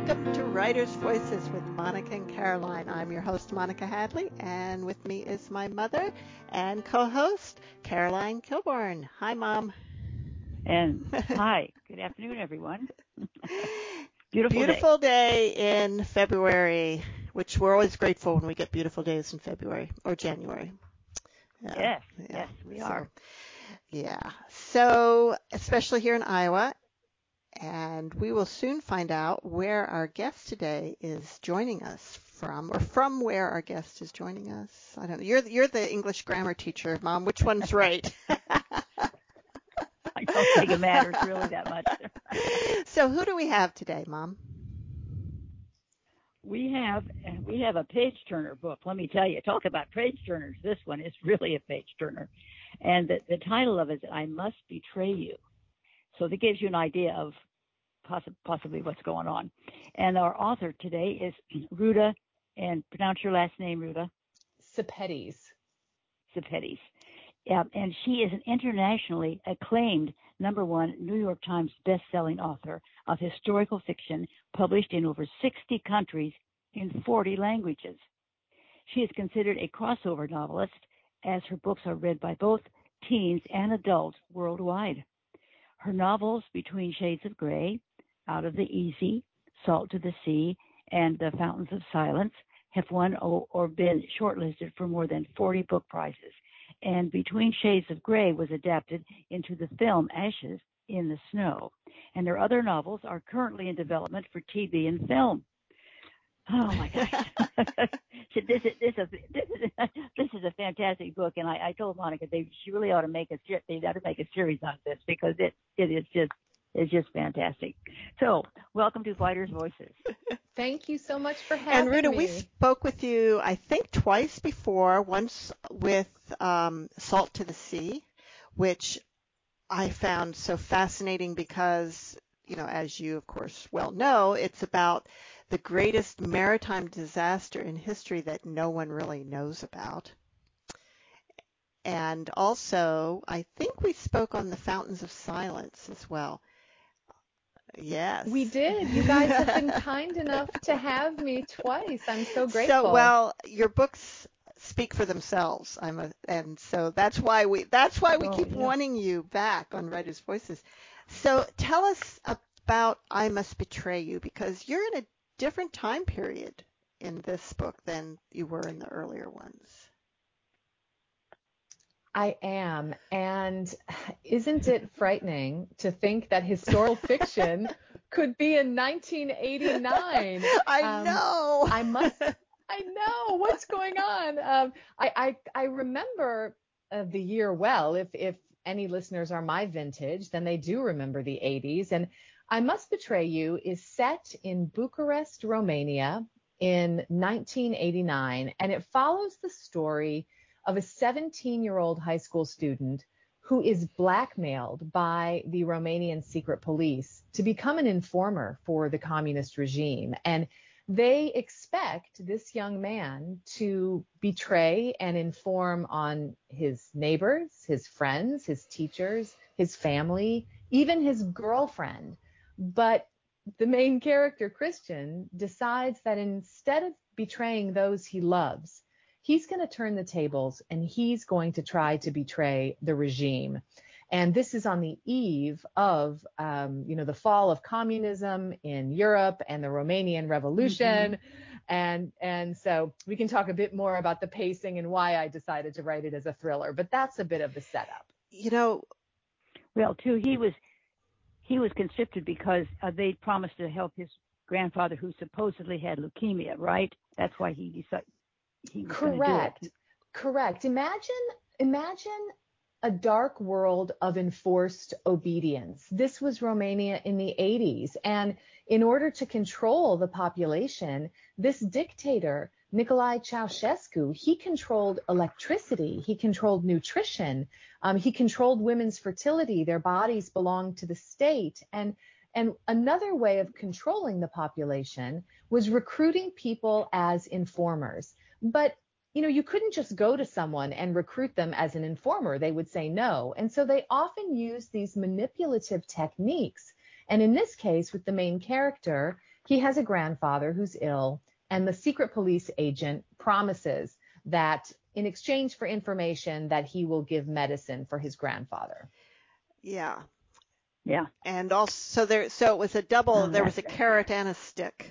Welcome to Writer's Voices with Monica and Caroline. I'm your host, Monica Hadley, and with me is my mother and co-host, Caroline Kilborn. Hi, Mom. And hi, good afternoon, everyone. Beautiful Beautiful day in February, which we're always grateful when we get beautiful days in February or January. Yes, we are. So, especially here in Iowa, and we will soon find out where our guest today is joining us from, or from where our guest is joining us. I don't know. You're the English grammar teacher, Mom. Which one's right? I don't think it matters really that much. So who do we have today, Mom? We have a page turner book. Let me tell you, talk about page turners. This one is really a page turner, and the title of it is "I Must Betray You." So that gives you an idea of possibly what's going on. And our author today is Ruta, and pronounce your last name, Ruta. Sepetys. Yeah, and she is an internationally acclaimed #1 New York Times best-selling author of historical fiction published in over 60 countries in 40 languages. She is considered a crossover novelist, as her books are read by both teens and adults worldwide. Her novels, Between Shades of Grey, Out of the Easy, Salt to the Sea, and The Fountains of Silence, have won or been shortlisted for more than 40 book prizes. And Between Shades of Grey was adapted into the film Ashes in the Snow. And her other novels are currently in development for TV and film. Oh my gosh. So this is a fantastic book, and I told Monica she really ought to make a series on this, because it is just fantastic. So welcome to Writer's Voices. Thank you so much for having me. And Ruta, we spoke with you, I think, twice before. Once with Salt to the Sea, which I found so fascinating because, as you of course well know, it's about the greatest maritime disaster in history that no one really knows about. And also, I think we spoke on the Fountains of Silence as well. Yes. We did. You guys have been kind enough to have me twice. I'm so grateful. So, well, your books speak for themselves. And so that's why we keep wanting you back on Writer's Voices. So tell us about I Must Betray You, because you're in a different time period in this book than you were in the earlier ones. I am. And isn't it frightening to think that historical fiction could be in 1989? I know. I know what's going on. I remember the year well. If any listeners are my vintage, then they do remember the 80s. And I Must Betray You is set in Bucharest, Romania in 1989, and it follows the story of a 17-year-old high school student who is blackmailed by the Romanian secret police to become an informer for the communist regime. And they expect this young man to betray and inform on his neighbors, his friends, his teachers, his family, even his girlfriend. But the main character, Christian, decides that instead of betraying those he loves, he's going to turn the tables and he's going to try to betray the regime. And this is on the eve of, the fall of communism in Europe and the Romanian Revolution. Mm-hmm. And so we can talk a bit more about the pacing and why I decided to write it as a thriller. But that's a bit of the setup. Well, too, he was conscripted because they promised to help his grandfather, who supposedly had leukemia, right? That's why he decided he was going to do it. Correct. Imagine a dark world of enforced obedience. This was Romania in the 80s. And in order to control the population, this dictator, Nicolae Ceausescu, he controlled electricity, he controlled nutrition, he controlled women's fertility. Their bodies belonged to the state. And another way of controlling the population was recruiting people as informers. But you couldn't just go to someone and recruit them as an informer. They would say no. And so they often use these manipulative techniques. And in this case, with the main character, he has a grandfather who's ill, and the secret police agent promises that in exchange for information that he will give medicine for his grandfather. Yeah. Yeah. And also so it was a double, there was a carrot and a stick.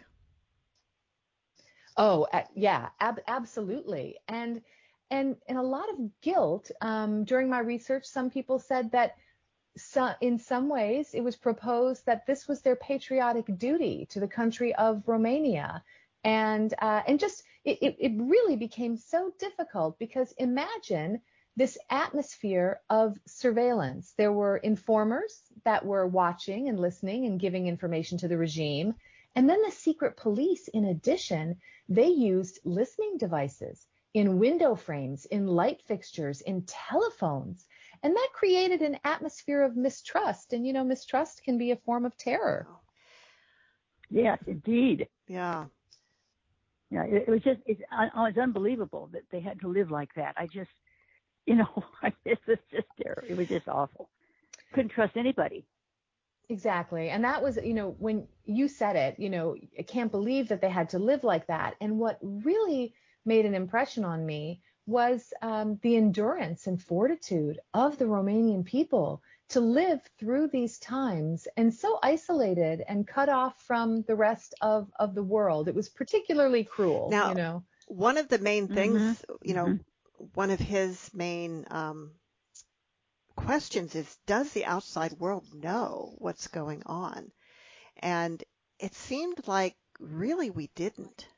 Oh, yeah, absolutely. And a lot of guilt. During my research, some people said that in some ways it was proposed that this was their patriotic duty to the country of Romania. And just it really became so difficult because imagine this atmosphere of surveillance. There were informers that were watching and listening and giving information to the regime. And then the secret police, in addition, they used listening devices in window frames, in light fixtures, in telephones. And that created an atmosphere of mistrust. And, mistrust can be a form of terror. Yes, indeed. Yeah. Yeah, it was unbelievable that they had to live like that. I just, it was just terrible. It was just awful. Couldn't trust anybody. Exactly. And that was, when you said it, I can't believe that they had to live like that. And what really made an impression on me was the endurance and fortitude of the Romanian people to live through these times and so isolated and cut off from the rest of the world. It was particularly cruel. Now, one of the main things, one of his main questions is, does the outside world know what's going on? And it seemed like really we didn't.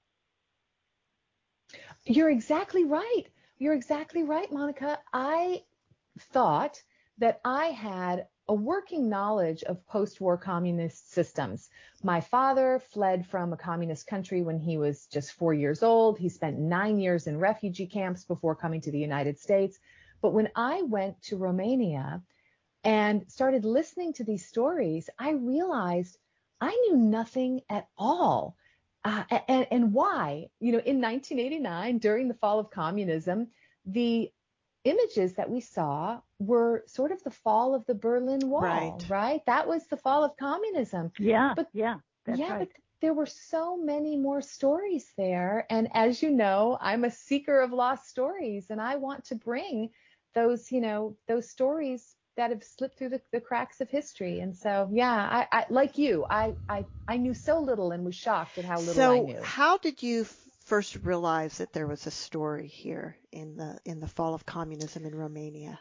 You're exactly right. You're exactly right, Monica. I thought that I had a working knowledge of post-war communist systems. My father fled from a communist country when he was just 4 years old. He spent 9 years in refugee camps before coming to the United States. But when I went to Romania and started listening to these stories, I realized I knew nothing at all. And why? In 1989, during the fall of communism, the images that we saw were sort of the fall of the Berlin Wall, right? That was the fall of communism. Yeah, that's right. But there were so many more stories there. And as you know, I'm a seeker of lost stories, and I want to bring those stories that have slipped through the cracks of history. And so, yeah, I like you, I knew so little and was shocked at how little I knew. So how did you first realize that there was a story here in the fall of communism in Romania?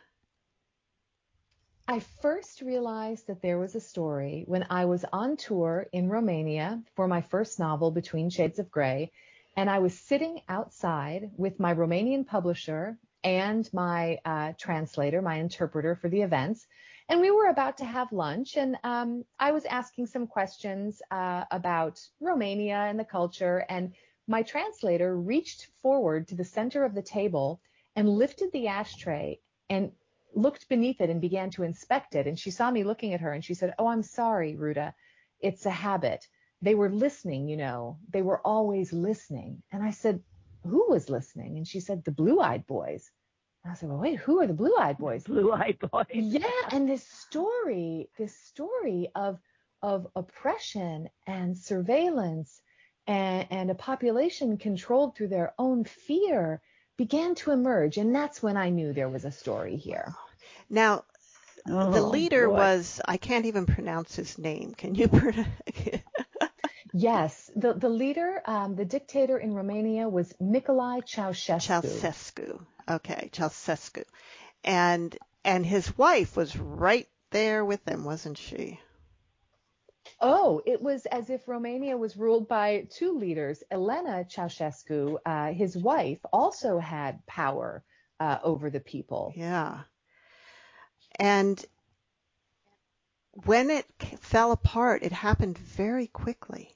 I first realized that there was a story when I was on tour in Romania for my first novel, Between Shades of Grey, and I was sitting outside with my Romanian publisher and my translator, my interpreter for the events. And we were about to have lunch, and I was asking some questions about Romania and the culture, and my translator reached forward to the center of the table and lifted the ashtray and looked beneath it and began to inspect it. And she saw me looking at her and she said, "Oh, I'm sorry, Ruta. It's a habit. They were listening, They were always listening." And I said, "Who was listening?" And she said, "The Blue-Eyed Boys." And I said, "Well, wait, who are the Blue-Eyed Boys?" Blue-Eyed Boys. Yeah, and this story of oppression and surveillance and a population controlled through their own fear began to emerge. And that's when I knew there was a story here. Now, the leader boy. was, I can't even pronounce his name. Can you pronounce? Yes, the leader, the dictator in Romania was Nicolae Ceausescu. Ceausescu. Okay, Ceausescu. And his wife was right there with him, wasn't she? Oh, it was as if Romania was ruled by two leaders. Elena Ceausescu, his wife, also had power over the people. Yeah. And when it fell apart, it happened very quickly.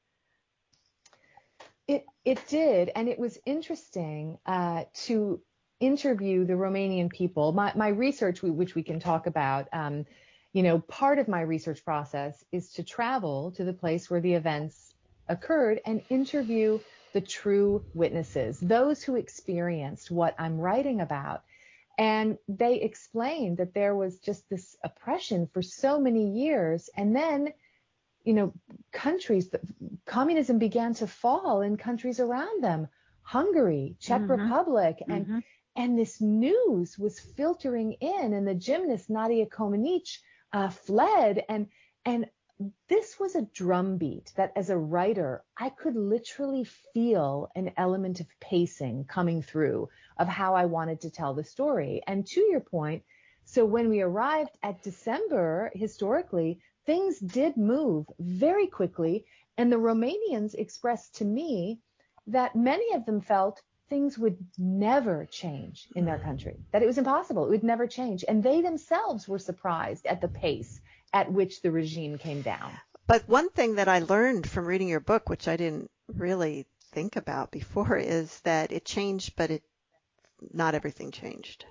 It did, and it was interesting to interview the Romanian people. My research, which we can talk about, part of my research process is to travel to the place where the events occurred and interview the true witnesses, those who experienced what I'm writing about. And they explained that there was just this oppression for so many years, and then countries, communism began to fall in countries around them, Hungary, Czech Republic, and this news was filtering in, and the gymnast Nadia Comaneci fled, and this was a drumbeat that, as a writer, I could literally feel an element of pacing coming through of how I wanted to tell the story. And to your point, so when we arrived at December, historically, things did move very quickly, and the Romanians expressed to me that many of them felt things would never change in their country, that it was impossible, it would never change. And they themselves were surprised at the pace at which the regime came down. But one thing that I learned from reading your book, which I didn't really think about before, is that it changed, but not everything changed.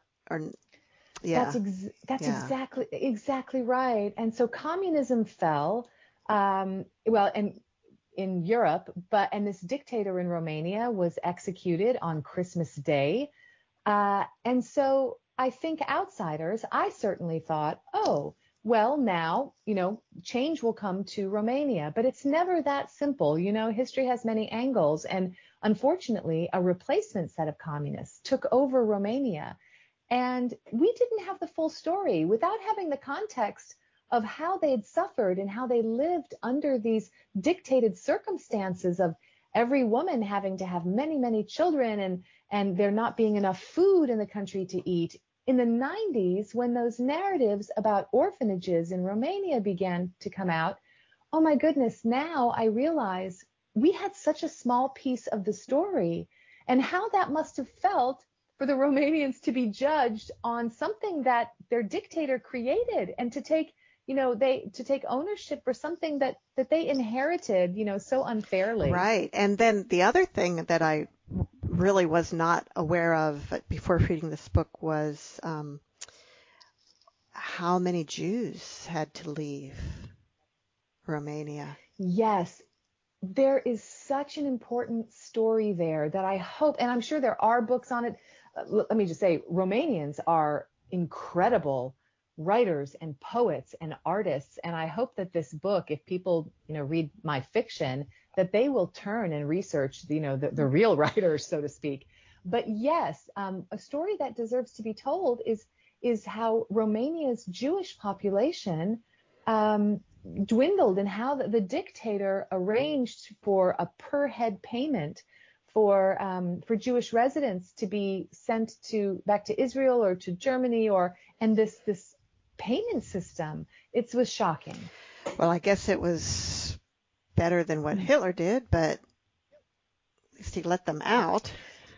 That's exactly right. And so communism fell, and in Europe, and this dictator in Romania was executed on Christmas Day. And so I think outsiders, I certainly thought, oh, well, now, change will come to Romania, but it's never that simple. History has many angles. And unfortunately, a replacement set of communists took over Romania. And we didn't have the full story without having the context of how they had suffered and how they lived under these dictated circumstances of every woman having to have many, many children and there not being enough food in the country to eat. In the 90s, when those narratives about orphanages in Romania began to come out, oh my goodness, now I realize we had such a small piece of the story, and how that must have felt for the Romanians to be judged on something that their dictator created, and to take ownership for something that they inherited, so unfairly. Right. And then the other thing that I really was not aware of before reading this book was how many Jews had to leave Romania. Yes. There is such an important story there that I hope, and I'm sure there are books on it. Let me just say, Romanians are incredible writers and poets and artists. And I hope that this book, if people, read my fiction, that they will turn and research, the real writers, so to speak. But yes, a story that deserves to be told is how Romania's Jewish population dwindled, and how the dictator arranged for a per head payment for Jewish residents to be sent back to Israel or to Germany, and this payment system. It was shocking. Well, I guess it was better than what Hitler did, but at least he let them out.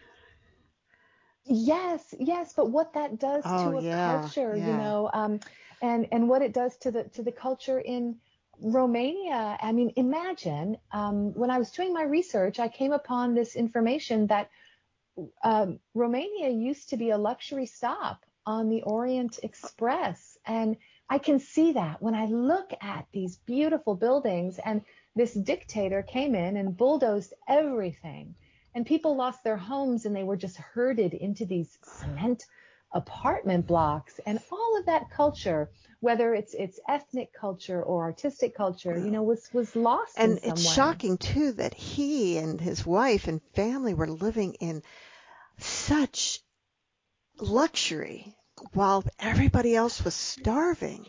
Yes, but what that does to a culture, and what it does to the culture in Romania. I mean, imagine when I was doing my research, I came upon this information that Romania used to be a luxury stop on the Orient Express. And I can see that when I look at these beautiful buildings, and this dictator came in and bulldozed everything, and people lost their homes and they were just herded into these cement apartment blocks, and all of that culture, whether it's ethnic culture or artistic culture, was lost. And in some it's way. Shocking too that he and his wife and family were living in such luxury while everybody else was starving.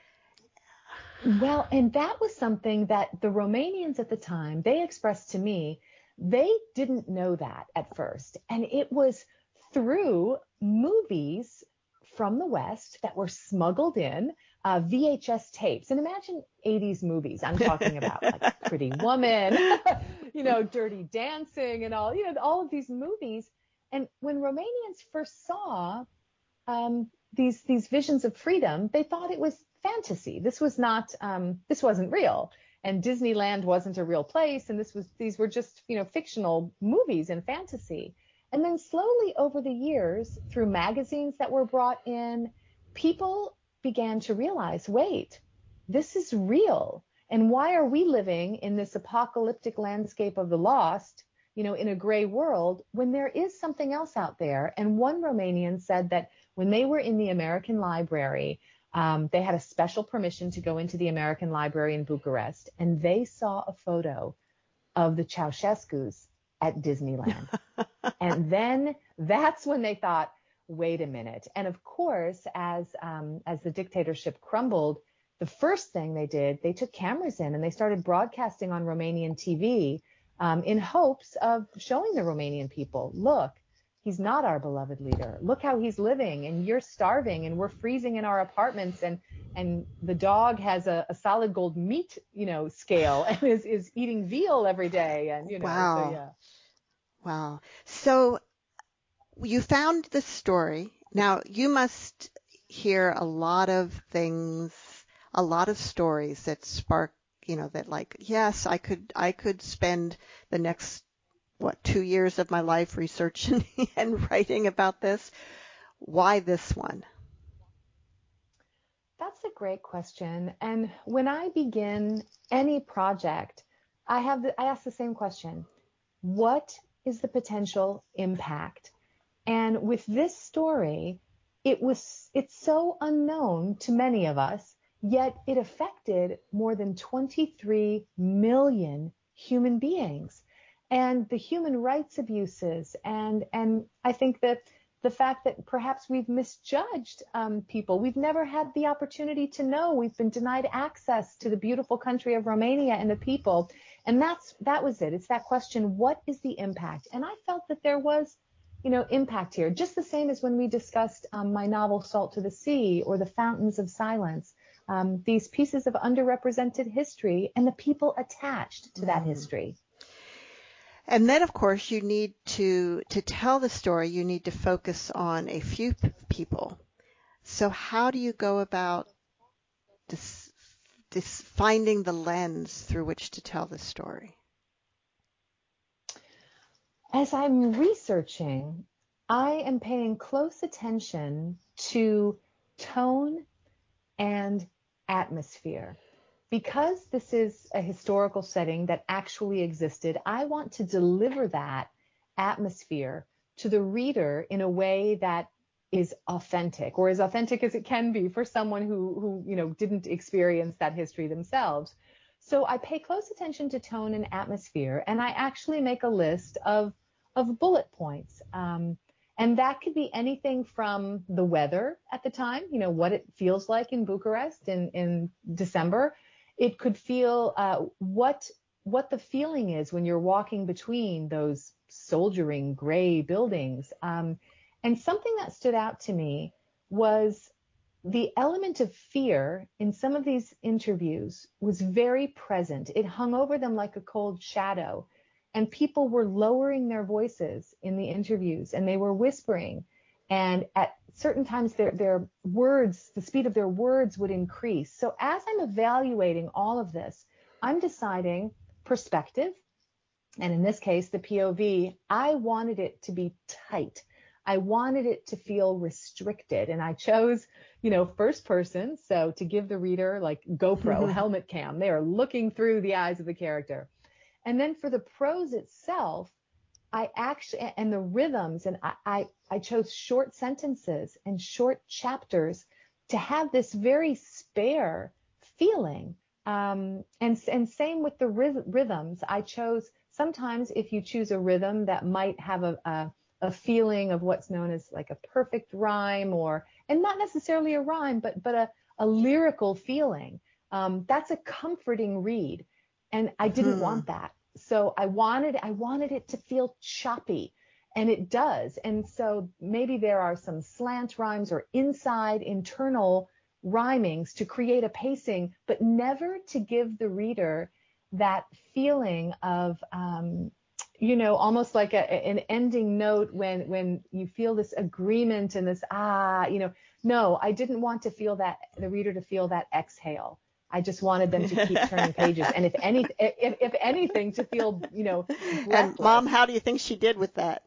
Well, and that was something that the Romanians at the time, they expressed to me, they didn't know that at first. And it was through movies from the West that were smuggled in, VHS tapes. And imagine 80s movies. I'm talking about like Pretty Woman, Dirty Dancing and all of these movies. And when Romanians first saw these visions of freedom, they thought it was fantasy. This wasn't real. And Disneyland wasn't a real place. And these were just, fictional movies and fantasy. And then slowly over the years, through magazines that were brought in, people began to realize, wait, this is real. And why are we living in this apocalyptic landscape of the lost, in a gray world, when there is something else out there? And one Romanian said that when they were in the American Library, They had a special permission to go into the American Library in Bucharest, and they saw a photo of the Ceausescus at Disneyland. And then that's when they thought, wait a minute. And of course, as the dictatorship crumbled, the first thing they did, they took cameras in and they started broadcasting on Romanian TV in hopes of showing the Romanian people, look, he's not our beloved leader. Look how he's living, and you're starving, and we're freezing in our apartments, and the dog has a solid gold meat, scale, and is eating veal every day, and Wow. So yeah. Wow. So you found the story. Now you must hear a lot of things, a lot of stories that spark, that like, yes, I could spend the next 2 years of my life researching and writing about this. Why this one? That's a great question. And when I begin any project, I ask the same question. What is the potential impact? And with this story, it's so unknown to many of us, yet it affected more than 23 million human beings. And the human rights abuses, and I think that the fact that perhaps we've misjudged people. We've never had the opportunity to know. We've been denied access to the beautiful country of Romania and the people. And that was it. It's that question, what is the impact? And I felt that there was, impact here, just the same as when we discussed my novel Salt to the Sea or The Fountains of Silence, these pieces of underrepresented history and the people attached to that history. And then, of course, you need to tell the story, you need to focus on a few people. So how do you go about this finding the lens through which to tell the story? As I'm researching, I am paying close attention to tone and atmosphere. Because this is a historical setting that actually existed, I want to deliver that atmosphere to the reader in a way that is authentic, or as authentic as it can be for someone who didn't experience that history themselves. So I pay close attention to tone and atmosphere, and I actually make a list of bullet points. And that could be anything from the weather at the time, what it feels like in Bucharest in December. It could feel what the feeling is when you're walking between those soldiering gray buildings. And something that stood out to me was the element of fear in some of these interviews was very present. It hung over them like a cold shadow. And people were lowering their voices in the interviews, and they were whispering. And at certain times, their words, the speed of their words would increase. So as I'm evaluating all of this, I'm deciding perspective. And in this case, the POV, I wanted it to be tight. I wanted it to feel restricted. And I chose, first person. So to give the reader like GoPro helmet cam, they are looking through the eyes of the character. And then for the prose itself, I actually, and the rhythms, and I chose short sentences and short chapters to have this very spare feeling. And same with the rhythms. I chose, sometimes if you choose a rhythm that might have a feeling of what's known as like a perfect rhyme, and not necessarily a rhyme, but a lyrical feeling, that's a comforting read. And I didn't want that. So I wanted it to feel choppy, and it does. And so maybe there are some slant rhymes or internal rhymings to create a pacing, but never to give the reader that feeling of, almost like an ending note when you feel this agreement and this, no, I didn't want the reader to feel that exhale. I just wanted them to keep turning pages, and if anything, to feel, breathless. And Mom, how do you think she did with that?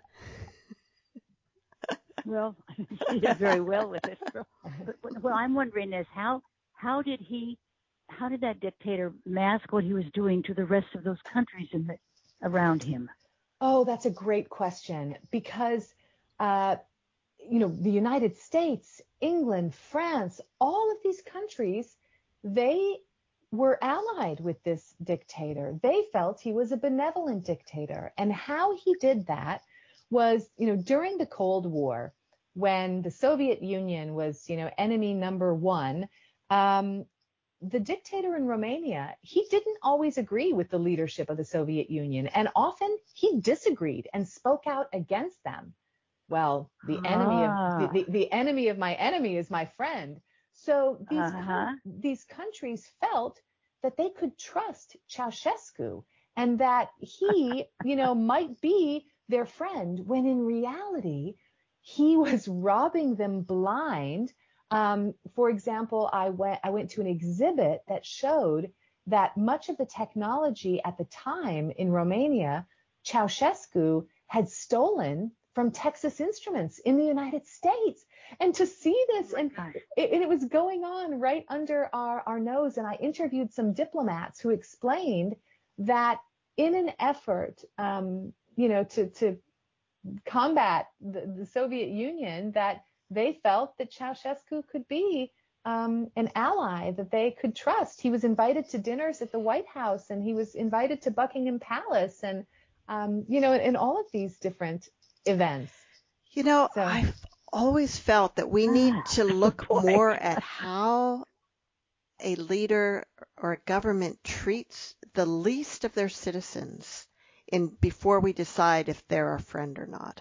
Well, she did very well with it. But what I'm wondering is how did that dictator mask what he was doing to the rest of those countries around him? Oh, that's a great question, because the United States, England, France, all of these countries, they were allied with this dictator. They felt he was a benevolent dictator. And how he did that was, during the Cold War, when the Soviet Union was, enemy number one, the dictator in Romania, he didn't always agree with the leadership of the Soviet Union. And often he disagreed and spoke out against them. Well, the enemy of my enemy is my friend. So these countries felt that they could trust Ceausescu and that he, might be their friend, when in reality, he was robbing them blind. For example, I went to an exhibit that showed that much of the technology at the time in Romania, Ceausescu had stolen from Texas Instruments in the United States. And to see this, and it was going on right under our nose. And I interviewed some diplomats who explained that in an effort, to combat the Soviet Union, that they felt that Ceausescu could be an ally that they could trust. He was invited to dinners at the White House, and he was invited to Buckingham Palace, and in all of these different events. I've always felt that we need to look more at how a leader or a government treats the least of their citizens before we decide if they're a friend or not.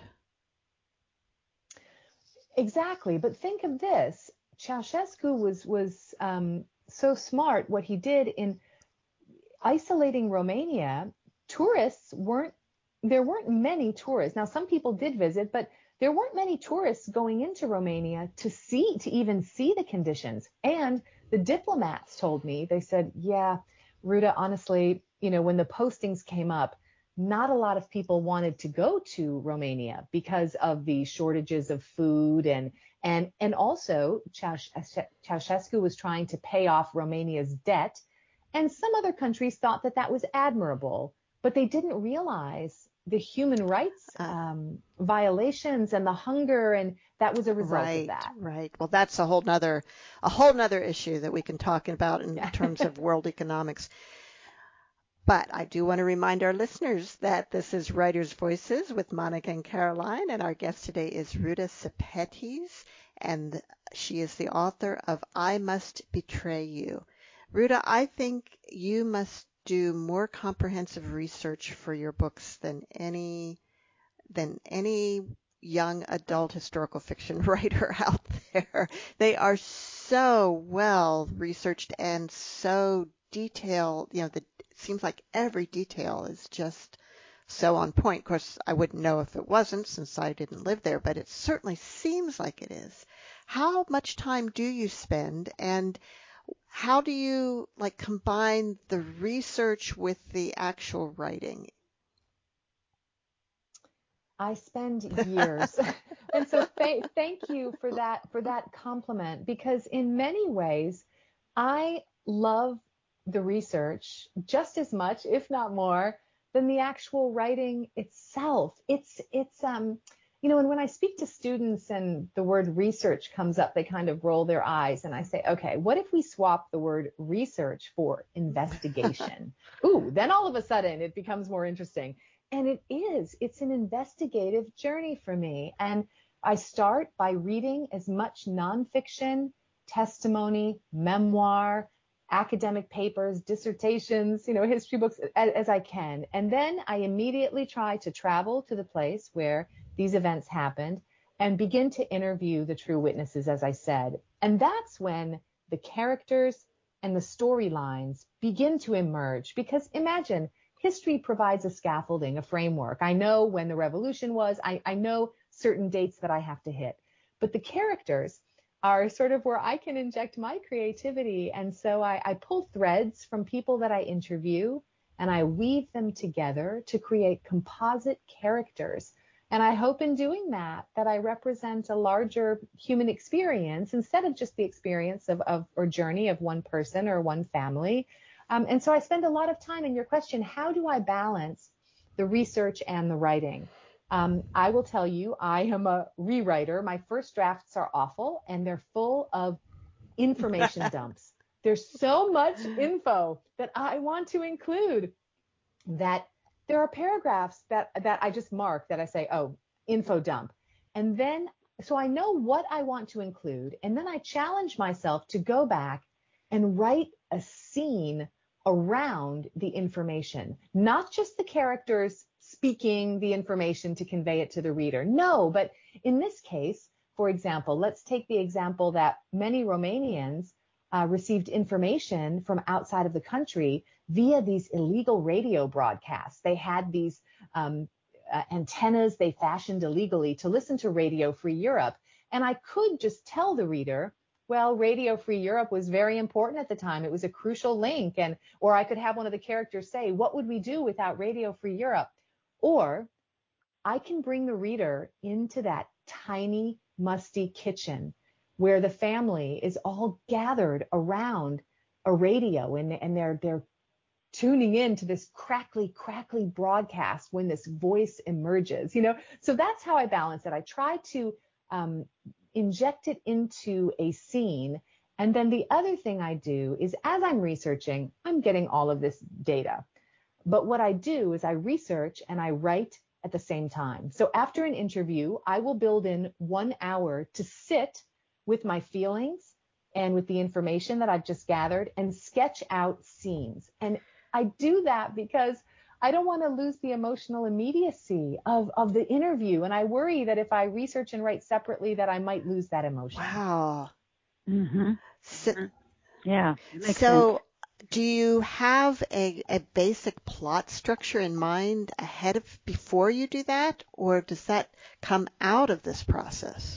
Exactly. But think of this. Ceausescu was so smart. What he did in isolating Romania, there weren't many tourists. Now, some people did visit, but there weren't many tourists going into Romania to even see the conditions. And the diplomats told me, they said, yeah, Ruta, honestly, when the postings came up, not a lot of people wanted to go to Romania because of the shortages of food, and also Ceausescu was trying to pay off Romania's debt, and some other countries thought that was admirable, but they didn't realize the human rights violations and the hunger, and that was a result of that. Right. Well, that's a whole nother issue that we can talk about in terms of world economics. But I do want to remind our listeners that this is Writers' Voices with Monica and Caroline, and our guest today is Ruta Sepetys, and she is the author of I Must Betray You. Ruta, I think you must do more comprehensive research for your books than any young adult historical fiction writer out there. They are so well researched and so detailed. It seems like every detail is just so on point. Of course, I wouldn't know if it wasn't, since I didn't live there, but it certainly seems like it is. How much time do you spend, and how do you combine the research with the actual writing? I spend years. And so thank you for that compliment, because in many ways I love the research just as much, if not more, than the actual writing itself. It's and when I speak to students and the word research comes up, they kind of roll their eyes, and I say, okay, what if we swap the word research for investigation? Ooh, then all of a sudden it becomes more interesting. And it's an investigative journey for me. And I start by reading as much nonfiction, testimony, memoir, academic papers, dissertations, history books as I can. And then I immediately try to travel to the place where these events happened and begin to interview the true witnesses, as I said. And that's when the characters and the storylines begin to emerge. Because imagine, history provides a scaffolding, a framework. I know when the revolution was. I know certain dates that I have to hit. But the characters are sort of where I can inject my creativity. And so I pull threads from people that I interview, and I weave them together to create composite characters. And I hope in doing that I represent a larger human experience instead of just the experience or journey of one person or one family. And so I spend a lot of time in your question, how do I balance the research and the writing? I will tell you, I am a rewriter. My first drafts are awful, and they're full of information dumps. There's so much info that I want to include that there are paragraphs that I just mark that I say, oh, info dump. And then, so I know what I want to include. And then I challenge myself to go back and write a scene around the information, not just the characters speaking the information to convey it to the reader. No, but in this case, for example, let's take the example that many Romanians received information from outside of the country via these illegal radio broadcasts. They had these antennas they fashioned illegally to listen to Radio Free Europe. And I could just tell the reader, well, Radio Free Europe was very important at the time. It was a crucial link. Or I could have one of the characters say, what would we do without Radio Free Europe? Or I can bring the reader into that tiny, musty kitchen where the family is all gathered around a radio and they're tuning in to this crackly broadcast when this voice emerges, So that's how I balance it. I try to inject it into a scene. And then the other thing I do is, as I'm researching, I'm getting all of this data. But what I do is I research and I write at the same time. So after an interview, I will build in 1 hour to sit with my feelings and with the information that I've just gathered and sketch out scenes. And I do that because I don't want to lose the emotional immediacy of the interview. And I worry that if I research and write separately, that I might lose that emotion. Wow. Mm-hmm. Yeah. So do you have a basic plot structure in mind before you do that? Or does that come out of this process?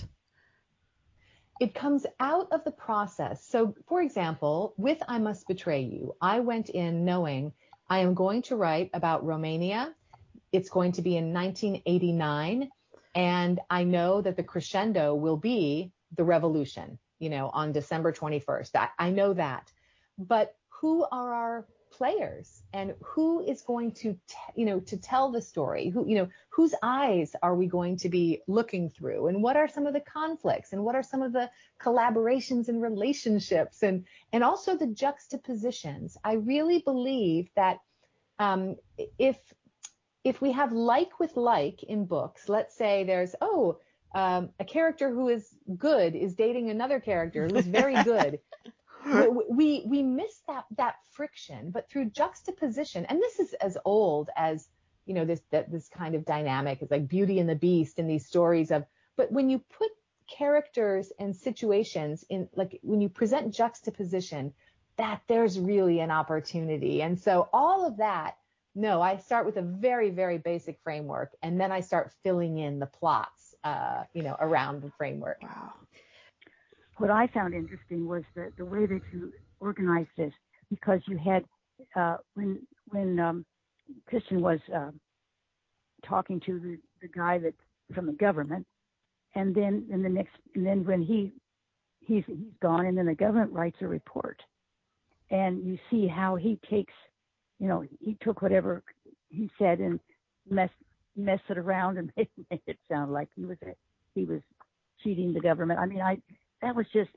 It comes out of the process. So, for example, with I Must Betray You, I went in knowing I am going to write about Romania. It's going to be in 1989. And I know that the crescendo will be the revolution, on December 21st. I know that. But who are our players and who is going to, to tell the story? Whose eyes are we going to be looking through? And what are some of the conflicts? And what are some of the collaborations and relationships? And also the juxtapositions. I really believe that if we have like with like in books, let's say there's, a character who is good is dating another character who's very good. We miss that friction, but through juxtaposition, and this is as old as this kind of dynamic is like Beauty and the Beast and these stories but when you put characters and situations in, like when you present juxtaposition, that there's really an opportunity. And so all of that, I start with a very, very basic framework, and then I start filling in the plots, around the framework. Wow. What I found interesting was the way that you organized this, because you had when Christian was talking to the guy that's from the government, and then when he's gone, and then the government writes a report, and you see how he takes, he took whatever he said and messed it around and made it sound like he was cheating the government. I mean, that was just,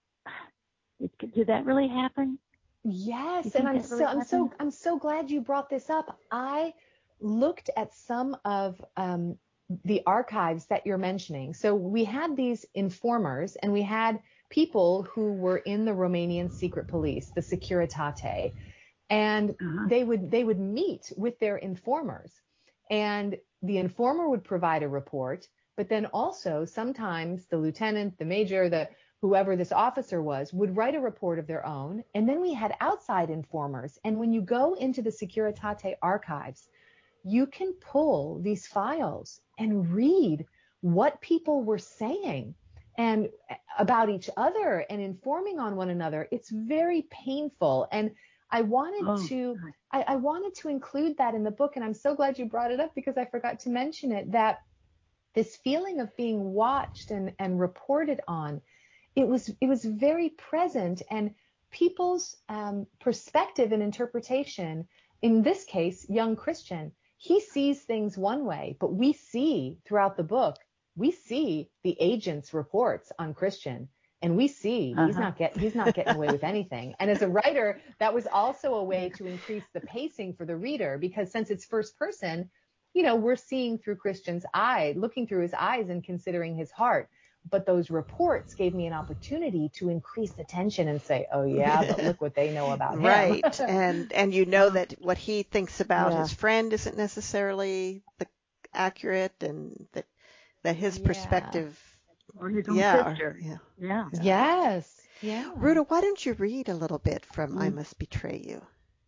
did that really happen? Yes. And I'm so glad you brought this up. I looked at some of the archives that you're mentioning. So we had these informers, and we had people who were in the Romanian secret police, the Securitate, and they would meet with their informers, and the informer would provide a report, but then also sometimes the lieutenant, the major, whoever this officer was, would write a report of their own. And then we had outside informers. And when you go into the Securitate archives, you can pull these files and read what people were saying and about each other and informing on one another. It's very painful. And I wanted to include that in the book. And I'm so glad you brought it up, because I forgot to mention it, that this feeling of being watched and reported on, it was very present, and people's perspective and interpretation. In this case, young Christian, he sees things one way, but we see throughout the book, we see the agent's reports on Christian, and we see he's not getting away with anything. And as a writer, that was also a way to increase the pacing for the reader, because since it's first person, we're seeing through Christian's eye, looking through his eyes and considering his heart. But those reports gave me an opportunity to increase the tension and say, oh yeah, but look what they know about him. Right. And that what he thinks about his friend isn't necessarily accurate, and that his perspective, or his own sister. Yeah. Yes. Yeah. Ruta, why don't you read a little bit from I Must Betray You?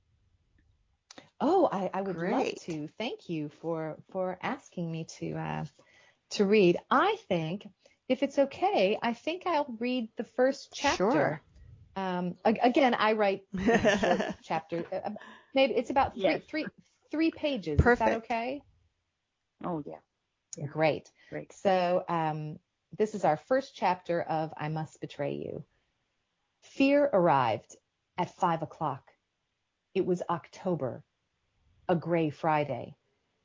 Oh, I would love to. Thank you for asking me to read. I think, if it's okay, I think I'll read the first chapter. Sure. Again, I write short chapter. Maybe it's about three pages. Perfect. Is that okay? Oh, yeah. Great. So this is our first chapter of I Must Betray You. Fear arrived at 5:00. It was October, a gray Friday.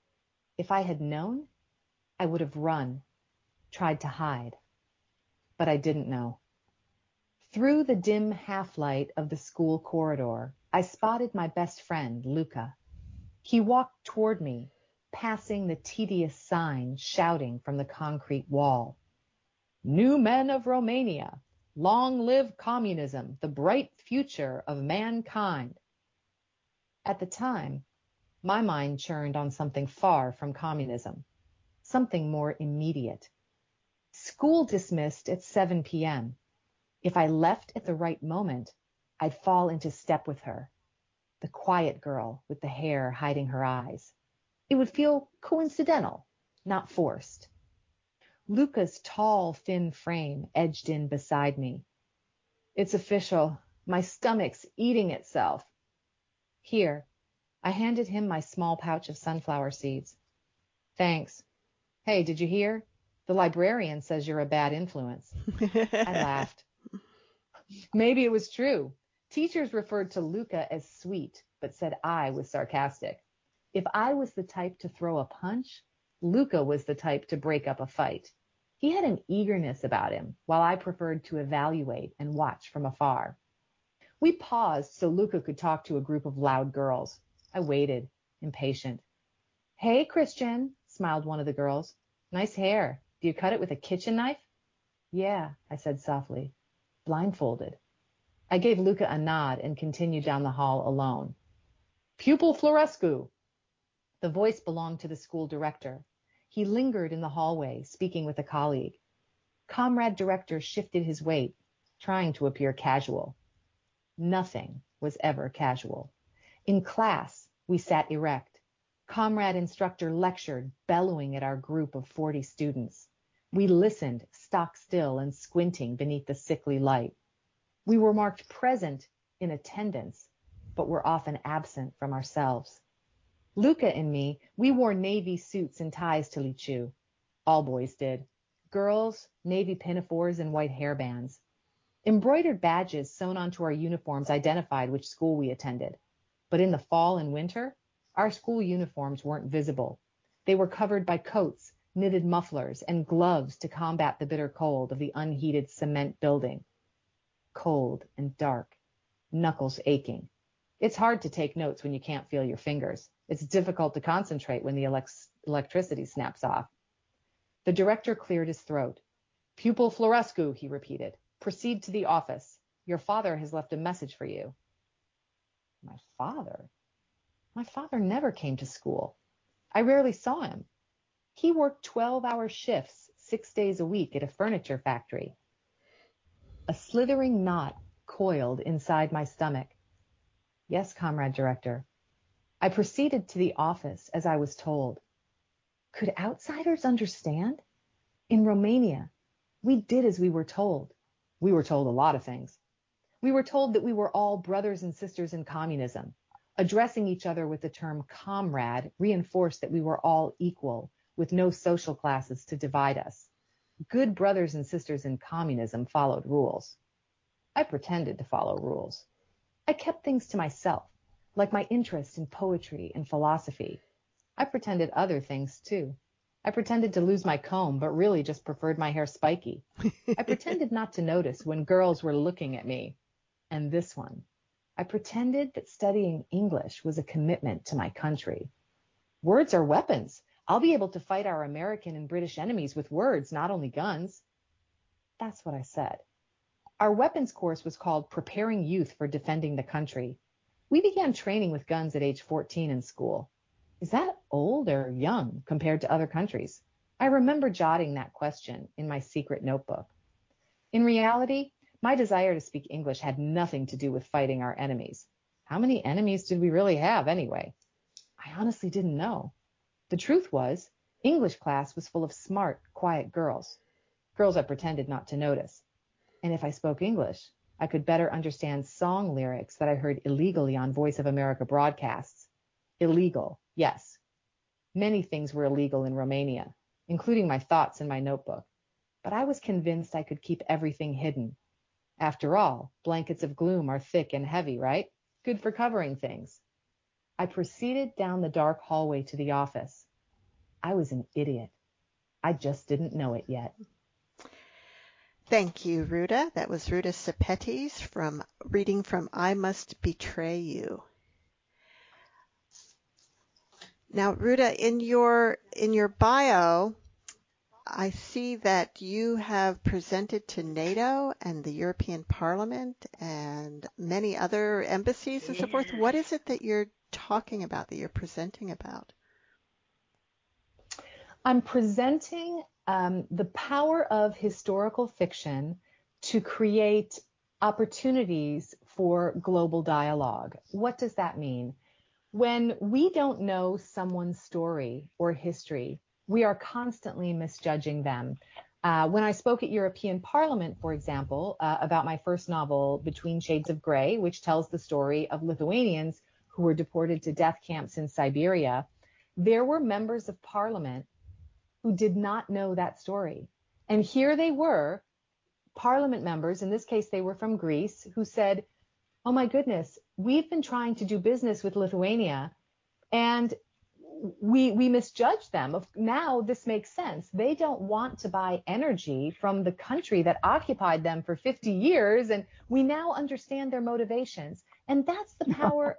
If I had known, I would have run, tried to hide. But I didn't know. Through the dim half-light of the school corridor, I spotted my best friend, Luca. He walked toward me, passing the tedious sign shouting from the concrete wall. New men of Romania, long live communism, the bright future of mankind. At the time, my mind churned on something far from communism, something more immediate. School dismissed at 7 p.m. If I left at the right moment, I'd fall into step with her, the quiet girl with the hair hiding her eyes. It would feel coincidental, not forced. Luca's tall, thin frame edged in beside me. It's official. My stomach's eating itself. Here, I handed him my small pouch of sunflower seeds. Thanks. Hey, did you hear? The librarian says you're a bad influence. I laughed. Maybe it was true. Teachers referred to Luca as sweet, but said I was sarcastic. If I was the type to throw a punch, Luca was the type to break up a fight. He had an eagerness about him, while I preferred to evaluate and watch from afar. We paused so Luca could talk to a group of loud girls. I waited, impatient. Hey, Christian, smiled one of the girls. Nice hair. Do you cut it with a kitchen knife? Yeah, I said softly, blindfolded. I gave Luca a nod and continued down the hall alone. Pupil Florescu. The voice belonged to the school director. He lingered in the hallway, speaking with a colleague. Comrade director shifted his weight, trying to appear casual. Nothing was ever casual. In class, we sat erect. Comrade instructor lectured, bellowing at our group of 40 students. We listened, stock still and squinting beneath the sickly light. We were marked present in attendance, but were often absent from ourselves. Luca and me, we wore navy suits and ties to Lichu. All boys did. Girls, navy pinafores and white hairbands. Embroidered badges sewn onto our uniforms identified which school we attended. But in the fall and winter, our school uniforms weren't visible. They were covered by coats, knitted mufflers, and gloves to combat the bitter cold of the unheated cement building. Cold and dark, knuckles aching. It's hard to take notes when you can't feel your fingers. It's difficult to concentrate when the electricity snaps off. The director cleared his throat. Pupil Florescu, he repeated. Proceed to the office. Your father has left a message for you. My father? My father never came to school. I rarely saw him. He worked 12-hour shifts, 6 days a week at a furniture factory. A slithering knot coiled inside my stomach. Yes, comrade director. I proceeded to the office as I was told. Could outsiders understand? In Romania, we did as we were told. We were told a lot of things. We were told that we were all brothers and sisters in communism. Addressing each other with the term comrade reinforced that we were all equal, with no social classes to divide us. Good brothers and sisters in communism followed rules. I pretended to follow rules. I kept things to myself, like my interest in poetry and philosophy. I pretended other things too. I pretended to lose my comb, but really just preferred my hair spiky. I pretended not to notice when girls were looking at me. And this one, I pretended that studying English was a commitment to my country. Words are weapons. I'll be able to fight our American and British enemies with words, not only guns. That's what I said. Our weapons course was called Preparing Youth for Defending the Country. We began training with guns at age 14 in school. Is that old or young compared to other countries? I remember jotting that question in my secret notebook. In reality, my desire to speak English had nothing to do with fighting our enemies. How many enemies did we really have anyway? I honestly didn't know. The truth was, English class was full of smart, quiet girls. Girls I pretended not to notice. And if I spoke English, I could better understand song lyrics that I heard illegally on Voice of America broadcasts. Illegal, yes. Many things were illegal in Romania, including my thoughts in my notebook. But I was convinced I could keep everything hidden. After all, blankets of gloom are thick and heavy, right? Good for covering things. I proceeded down the dark hallway to the office. I was an idiot. I just didn't know it yet. Thank you, Ruta. That was Ruta Sepetys from reading from I Must Betray You. Now, Ruta, in your bio, I see that you have presented to NATO and the European Parliament and many other embassies and so forth. What is it that you're talking about, that you're presenting about? I'm presenting the power of historical fiction to create opportunities for global dialogue. What does that mean? When we don't know someone's story or history, we are constantly misjudging them. When I spoke at European Parliament, for example, about my first novel, Between Shades of Grey, which tells the story of Lithuanians who were deported to death camps in Siberia, there were members of Parliament who did not know that story. And here they were, Parliament members, in this case they were from Greece, who said, oh my goodness, we've been trying to do business with Lithuania and we misjudged them. Now this makes sense. They don't want to buy energy from the country that occupied them for 50 years, and we now understand their motivations. And that's the power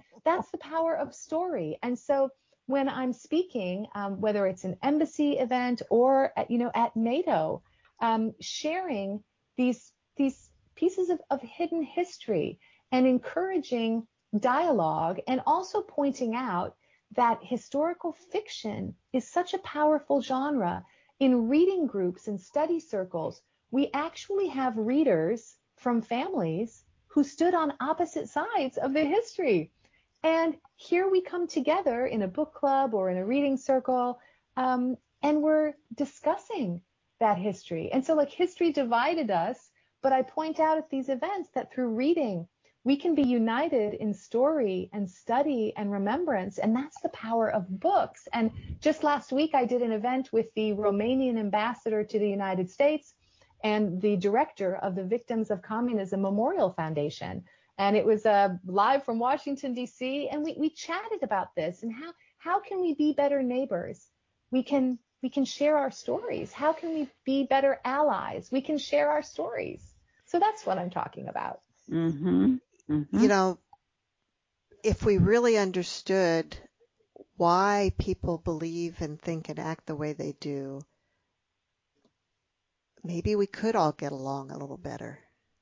of story. And so when I'm speaking, whether it's an embassy event or at NATO, sharing these pieces of hidden history and encouraging dialogue, and also pointing out that historical fiction is such a powerful genre. In reading groups and study circles, we actually have readers from families who stood on opposite sides of the history. And here we come together in a book club or in a reading circle, and we're discussing that history. And so history divided us, but I point out at these events that through reading, we can be united in story and study and remembrance, and that's the power of books. And just last week, I did an event with the Romanian ambassador to the United States and the director of the Victims of Communism Memorial Foundation. And it was live from Washington, D.C., and we chatted about this and how can we be better neighbors? We can share our stories. How can we be better allies? We can share our stories. So that's what I'm talking about. Mm-hmm. Mm-hmm. If we really understood why people believe and think and act the way they do, maybe we could all get along a little better.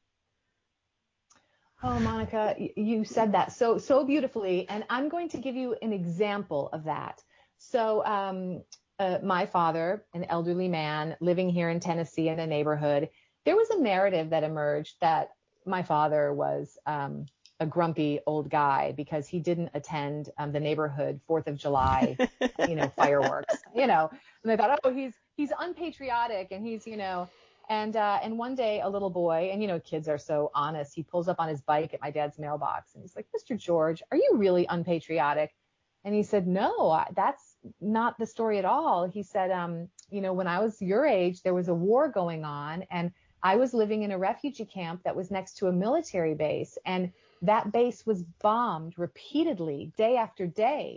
Oh, Monica, you said that so beautifully, and I'm going to give you an example of that. So my father, an elderly man living here in Tennessee in a neighborhood, there was a narrative that emerged that my father was a grumpy old guy because he didn't attend the neighborhood 4th of July, fireworks, and they thought, oh, he's unpatriotic and he's, and one day a little boy, and kids are so honest, he pulls up on his bike at my dad's mailbox and he's like, Mr. George, are you really unpatriotic? And he said, no, that's not the story at all. He said, when I was your age, there was a war going on and I was living in a refugee camp that was next to a military base, and that base was bombed repeatedly day after day.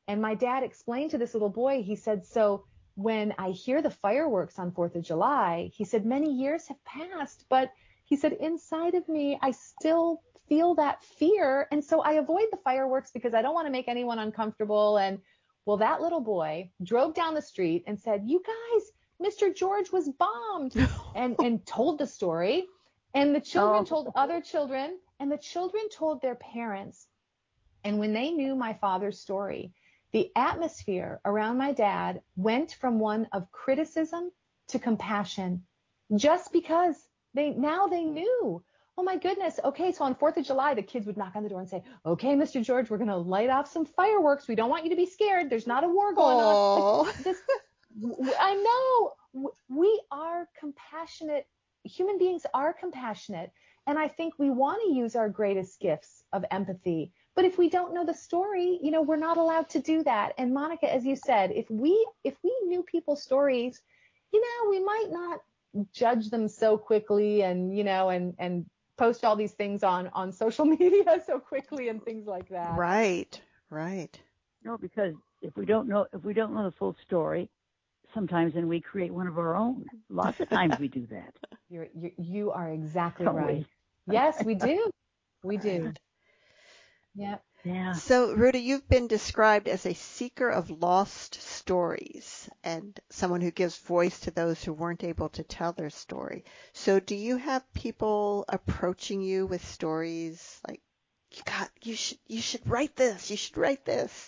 And my dad explained to this little boy, he said, so when I hear the fireworks on 4th of July, he said, many years have passed, but he said, inside of me, I still feel that fear. And so I avoid the fireworks because I don't want to make anyone uncomfortable. And well, that little boy drove down the street and said, you guys, Mr. George was bombed, and told the story. And the children told other children, and the children told their parents. And when they knew my father's story, the atmosphere around my dad went from one of criticism to compassion, just because they knew. Oh my goodness. Okay, so on 4th of July, the kids would knock on the door and say, okay, Mr. George, we're going to light off some fireworks. We don't want you to be scared. There's not a war going on. I know. We are compassionate. Human beings are compassionate. And I think we want to use our greatest gifts of empathy. But if we don't know the story, we're not allowed to do that. And Monica, as you said, if we knew people's stories, we might not judge them so quickly and post all these things on social media so quickly and things like that. Right. No, because if we don't know the full story, sometimes then we create one of our own. Lots of times we do that. You are exactly right. Yes, we do. We do. Yep. Yeah. So, Ruta, you've been described as a seeker of lost stories and someone who gives voice to those who weren't able to tell their story. So, do you have people approaching you with stories like, you should write this, you should write this?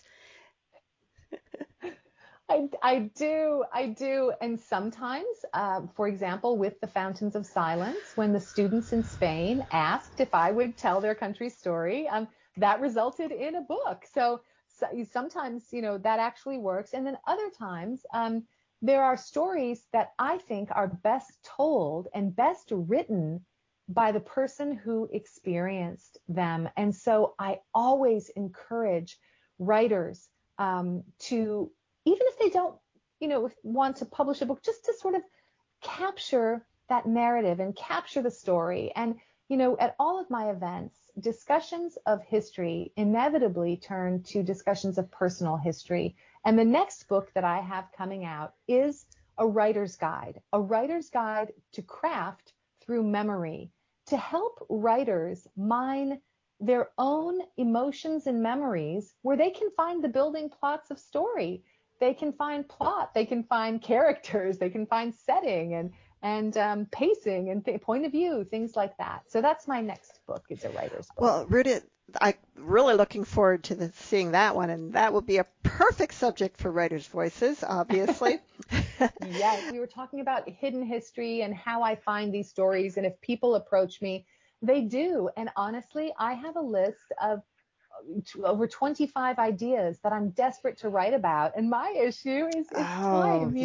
I do. And sometimes, for example, with the Fountains of Silence, when the students in Spain asked if I would tell their country's story, that resulted in a book. So sometimes, that actually works. And then other times, there are stories that I think are best told and best written by the person who experienced them. And so I always encourage writers to, even if they don't, want to publish a book, just to sort of capture that narrative and capture the story. And, at all of my events, discussions of history inevitably turn to discussions of personal history. And the next book that I have coming out is a writer's guide to craft through memory, to help writers mine their own emotions and memories where they can find the building plots of story. They can find plot, they can find characters, they can find setting and pacing and point of view, things like that. So that's my next book. It's a writer's book. Well, Ruta, I'm really looking forward to seeing that one, and that would be a perfect subject for Writers' Voices, obviously. Yes, we were talking about hidden history and how I find these stories, and if people approach me, they do. And honestly, I have a list of over 25 ideas that I'm desperate to write about, and my issue is time.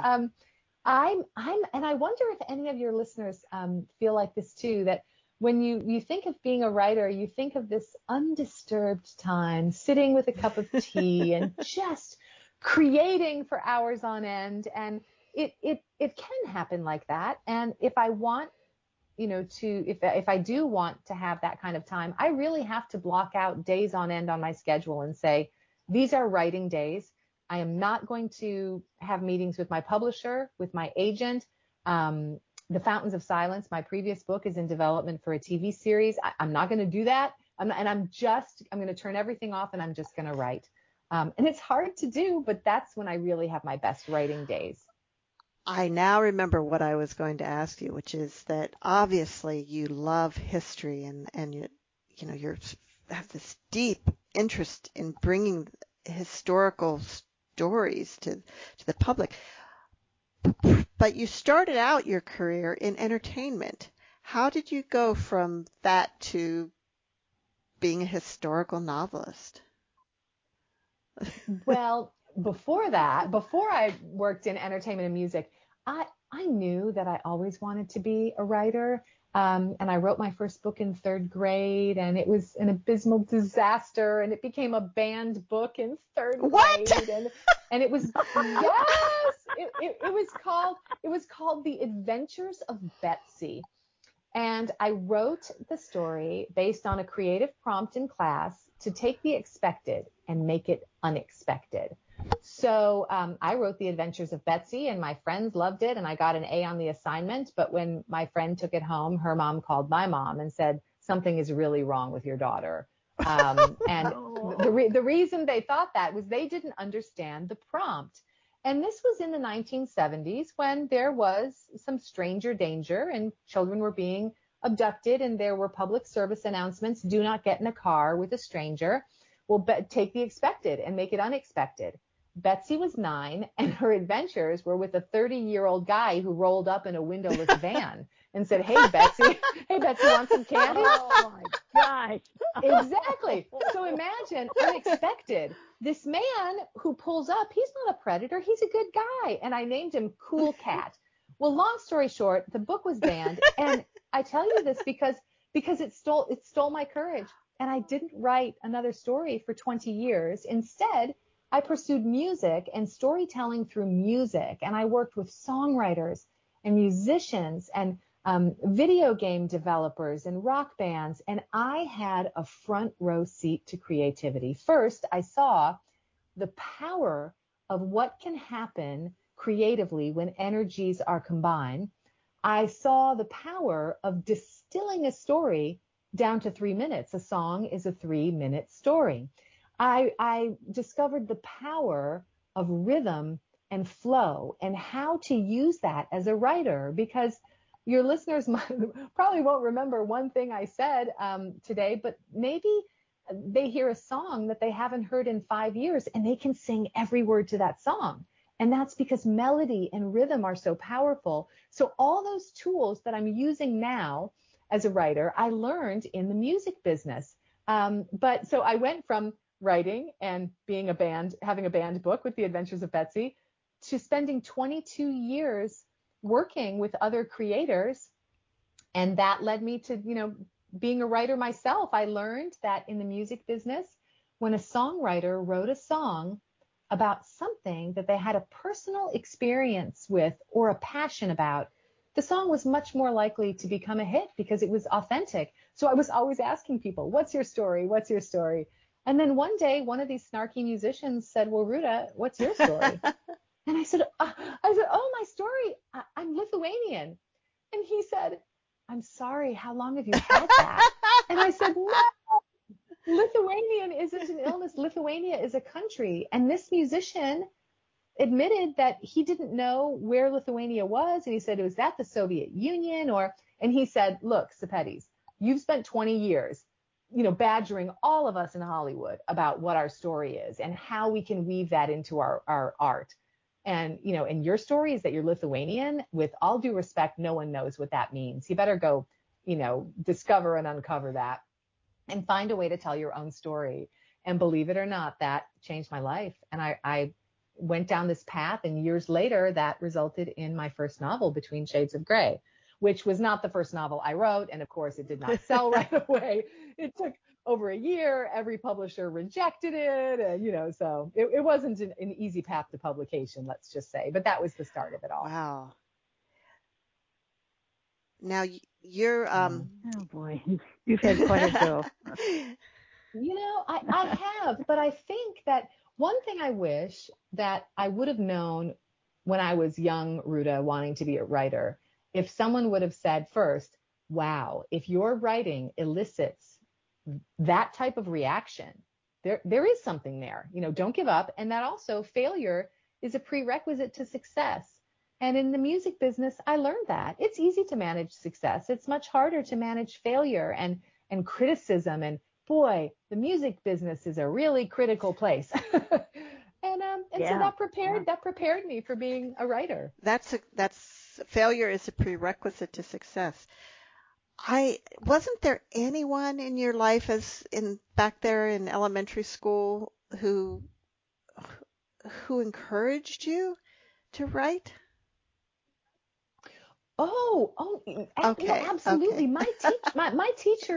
And I wonder if any of your listeners feel like this too, that when you think of being a writer, you think of this undisturbed time, sitting with a cup of tea and just creating for hours on end. And it can happen like that. And if I want, if I do want to have that kind of time, I really have to block out days on end on my schedule and say, these are writing days. I am not going to have meetings with my publisher, with my agent. The Fountains of Silence, my previous book, is in development for a TV series. I'm not going to do that. I'm going to turn everything off and I'm just going to write. And it's hard to do, but that's when I really have my best writing days. I now remember what I was going to ask you, which is that obviously you love history and you have this deep interest in bringing historical stories to the public. But you started out your career in entertainment. How did you go from that to being a historical novelist? Well, before I worked in entertainment and music, I knew that I always wanted to be a writer. And I wrote my first book in 3rd grade, and it was an abysmal disaster, and it became a banned book in 3rd grade. And it was, yes, it was called The Adventures of Betsy. And I wrote the story based on a creative prompt in class to take the expected and make it unexpected. So I wrote The Adventures of Betsy, and my friends loved it, and I got an A on the assignment. But when my friend took it home, her mom called my mom and said, something is really wrong with your daughter. And the reason they thought that was they didn't understand the prompt. And this was in the 1970s when there was some stranger danger and children were being abducted, and there were public service announcements, do not get in a car with a stranger. Well, take the expected and make it unexpected. Betsy was 9, and her adventures were with a 30-year-old guy who rolled up in a windowless van and said, hey, Betsy, want some candy? Oh, my gosh. Exactly. So imagine unexpected. This man who pulls up, he's not a predator. He's a good guy. And I named him Cool Cat. Well, long story short, the book was banned. And I tell you this because it stole my courage. And I didn't write another story for 20 years. Instead, I pursued music and storytelling through music. And I worked with songwriters and musicians and video game developers and rock bands. And I had a front row seat to creativity. First, I saw the power of what can happen creatively when energies are combined. I saw the power of distilling a story down to 3 minutes. A song is a 3-minute story. I discovered the power of rhythm and flow and how to use that as a writer, because your listeners probably won't remember one thing I said today, but maybe they hear a song that they haven't heard in 5 years and they can sing every word to that song. And that's because melody and rhythm are so powerful. So all those tools that I'm using now as a writer, I learned in the music business. But so I went from writing and being having a band book with The Adventures of Betsy, to spending 22 years working with other creators. And that led me to, being a writer myself. I learned that in the music business, when a songwriter wrote a song about something that they had a personal experience with or a passion about, the song was much more likely to become a hit because it was authentic. So I was always asking people, what's your story? What's your story? And then one day, one of these snarky musicians said, well, Ruta, what's your story? And I said, oh, my story, I'm Lithuanian. And he said, I'm sorry, how long have you had that? And I said, no, Lithuanian isn't an illness. Lithuania is a country. And this musician admitted that he didn't know where Lithuania was. And he said, was that the Soviet Union? And he said, look, Tsepetis, you've spent 20 years, badgering all of us in Hollywood about what our story is and how we can weave that into our art. And, and your story is that you're Lithuanian. With all due respect, no one knows what that means. You better go, discover and uncover that and find a way to tell your own story. And believe it or not, that changed my life. And I went down this path, and years later, that resulted in my first novel, Between Shades of Grey, which was not the first novel I wrote. And of course, it did not sell right away. It took over a year. Every publisher rejected it. And, so it wasn't an easy path to publication, let's just say. But that was the start of it all. Wow. Now you're Oh boy, you've had quite a go. I have, but I think that one thing I wish that I would have known when I was young, Ruta, wanting to be a writer, if someone would have said first, wow, if your writing elicits that type of reaction, there is something there, don't give up. And that also failure is a prerequisite to success. And in the music business, I learned that it's easy to manage success. It's much harder to manage failure and criticism. And boy, the music business is a really critical place. So that prepared me for being a writer. That's failure is a prerequisite to success. Wasn't there anyone in your life back there in elementary school who encouraged you to write? Okay. No, absolutely. Okay. My teacher,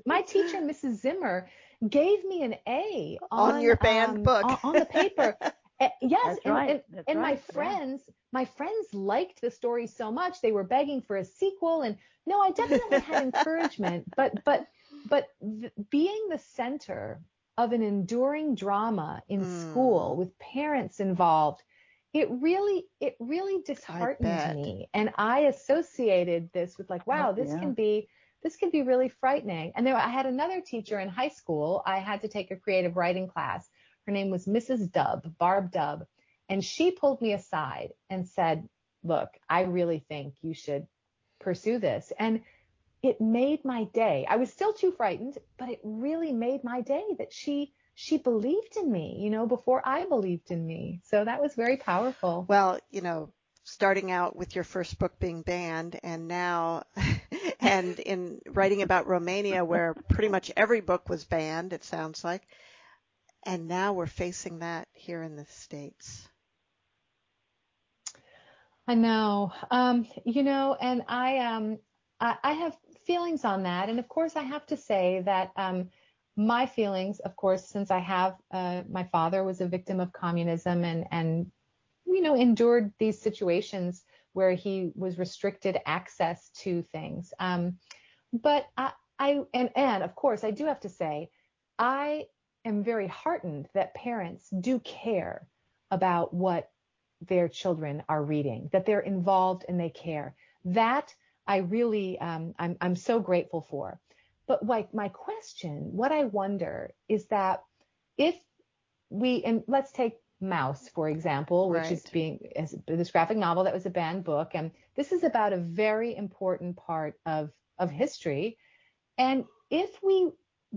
Mrs. Zimmer, gave me an A on your band book on the paper. Yes, That's right. and my friends liked the story so much they were begging for a sequel. And no, I definitely had encouragement, but being the center of an enduring drama in school with parents involved, it really disheartened me. And I associated this with like, wow, this can be really frightening. And I had another teacher in high school. I had to take a creative writing class. Her name was Mrs. Dubb, Barb Dubb. And she pulled me aside and said, look, I really think you should pursue this. And it made my day. I was still too frightened, but it really made my day that she believed in me, before I believed in me. So that was very powerful. Well, starting out with your first book being banned, and now and in writing about Romania, where pretty much every book was banned, it sounds like. And now we're facing that here in the States. I know, and I have feelings on that. And of course, I have to say that my feelings, of course, since I have my father was a victim of communism and endured these situations where he was restricted access to things. But and of course, I do have to say, I am very heartened that parents do care about what their children are reading, that they're involved and they care. That I really, I'm so grateful for. But like my question, what I wonder is that if and let's take Mouse, for example, which is this graphic novel that was a banned book. And this is about a very important part of history. And if we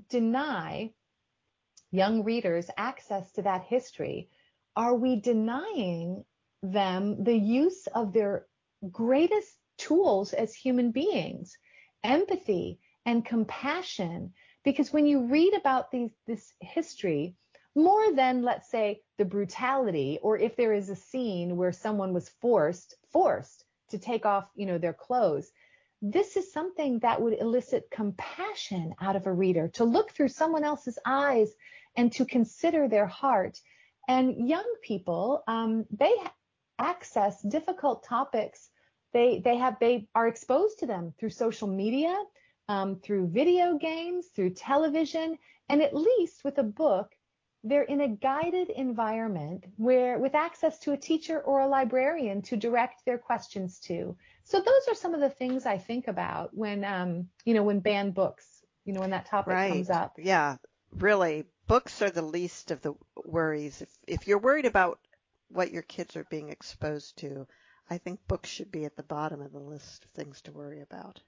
deny young readers access to that history, are we denying them the use of their greatest tools as human beings, empathy and compassion? Because when you read about this history, more than, let's say, the brutality, or if there is a scene where someone was forced to take off, their clothes, this is something that would elicit compassion out of a reader, to look through someone else's eyes and to consider their heart. And young people, they access difficult topics. They are exposed to them through social media, through video games, through television, and at least with a book, they're in a guided environment with access to a teacher or a librarian to direct their questions to. So those are some of the things I think about when banned books, when that topic comes up. Yeah, really, books are the least of the worries. If you're worried about what your kids are being exposed to, I think books should be at the bottom of the list of things to worry about.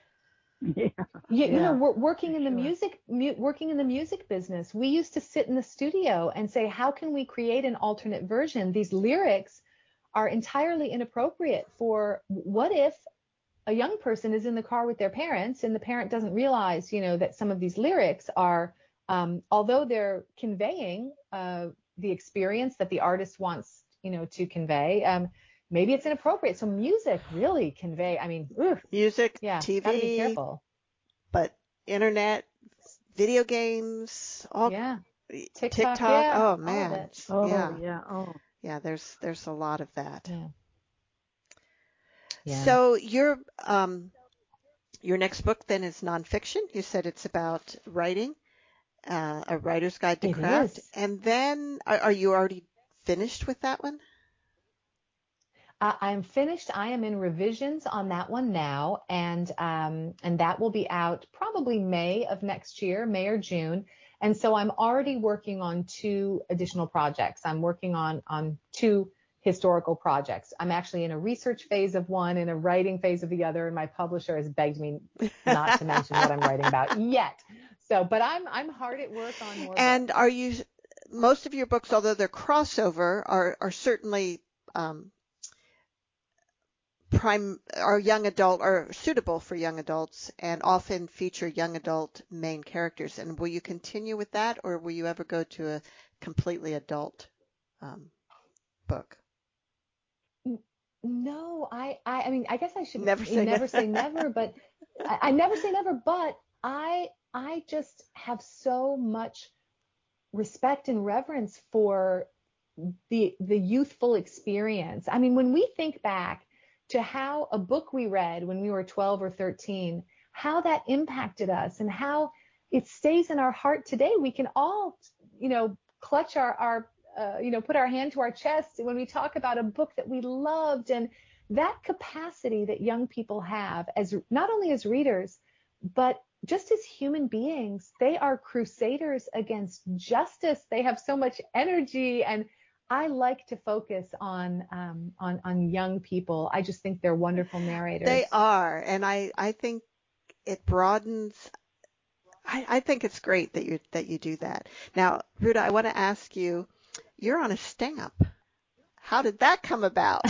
We're working in the music business. We used to sit in the studio and say, how can we create an alternate version? These lyrics are entirely inappropriate for what if a young person is in the car with their parents and the parent doesn't realize, that some of these lyrics are, although they're conveying the experience that the artist wants, to convey, maybe it's inappropriate. So music really convey, music, TV, gotta be careful. But internet, video games, TikTok. Yeah, oh man. Yeah, there's a lot of that. Yeah. So your next book then is nonfiction. You said it's about writing, a writer's guide to craft. Is. And then are you already finished with that one? I'm finished. I am in revisions on that one now, and that will be out probably May of next year, May or June. And so I'm already working on 2 additional projects. I'm working on 2 historical projects. I'm actually in a research phase of one and a writing phase of the other, and my publisher has begged me not to mention what I'm writing about yet. So, but I'm hard at work on more. And books. are you, most of your books, although they're crossover, are certainly are young adult or suitable for young adults and often feature young adult main characters. And will you continue with that, or will you ever go to a completely adult book? No, I mean, I guess I should never say never, but I never say never, but I just have so much respect and reverence for the youthful experience. I mean, when we think back to how a book we read when we were 12 or 13, how that impacted us and how it stays in our heart today, we can all, clutch our put our hand to our chest when we talk about a book that we loved. And that capacity that young people have, as not only as readers, but just as human beings, they are crusaders against justice. They have so much energy, and I like to focus on young people. I just think they're wonderful narrators. They are, and I think it broadens. I think it's great that you do that. Now, Ruta, I want to ask you, you're on a stamp. How did that come about?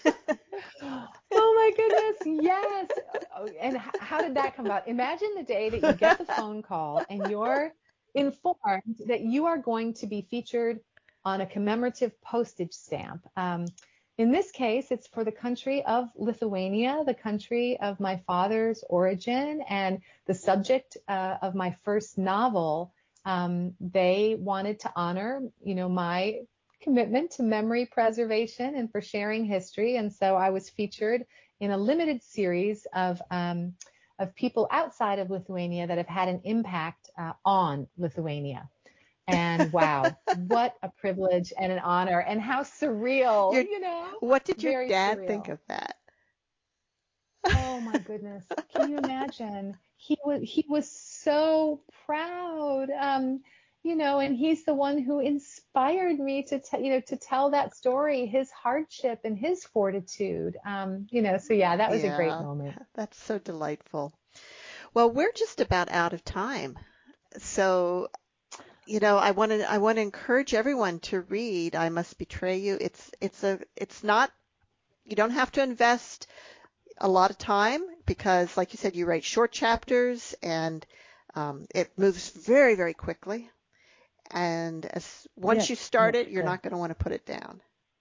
Oh my goodness, yes. And how did that come about? Imagine the day that you get the phone call and you're informed that you are going to be featured on a commemorative postage stamp. In this case, it's for the country of Lithuania, the country of my father's origin, and the subject of my first novel. They wanted to honor, my commitment to memory preservation and for sharing history. And so I was featured in a limited series of people outside of Lithuania that have had an impact on Lithuania. And wow, what a privilege and an honor, and how surreal, What did your dad surreal. think of that? Oh my goodness. Can you imagine? He was so proud. And he's the one who inspired me to tell that story, his hardship and his fortitude. So yeah, that was a great moment. That's so delightful. Well, we're just about out of time. So, I want to encourage everyone to read I Must Betray You. It's not, you don't have to invest a lot of time because, like you said, you write short chapters and it moves very, very quickly. And once you start it, you're not going to want to put it down.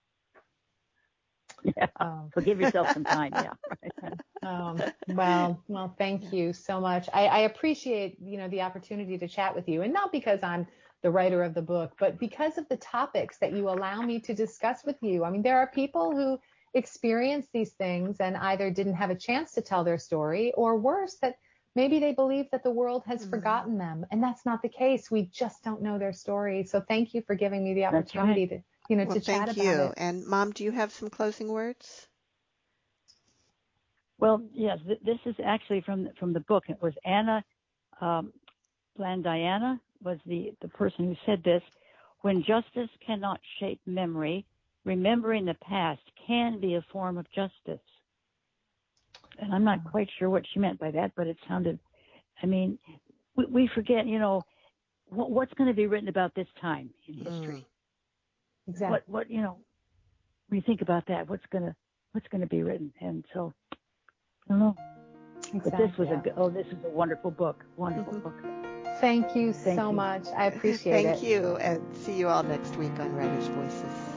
Yeah. So give yourself some time. Yeah. Well, thank you so much. I appreciate, the opportunity to chat with you, and not because I'm the writer of the book, but because of the topics that you allow me to discuss with you. I mean, there are people who experience these things and either didn't have a chance to tell their story, or worse, that maybe they believe that the world has forgotten them. And that's not the case. We just don't know their story. So thank you for giving me the opportunity to to chat about it. And Mom, do you have some closing words? Well, yes, this is actually from the book. It was Anna Blandiana was the person who said this. When justice cannot shape memory, remembering the past can be a form of justice. And I'm not quite sure what she meant by that, but it sounded, we forget, what's going to be written about this time in history. Exactly. What when you think about that, what's going to be written? And so, I don't know. Exactly. But this is a wonderful book. Wonderful book. Thank you so much. I appreciate it. Thank you, and see you all next week on Writers' Voices.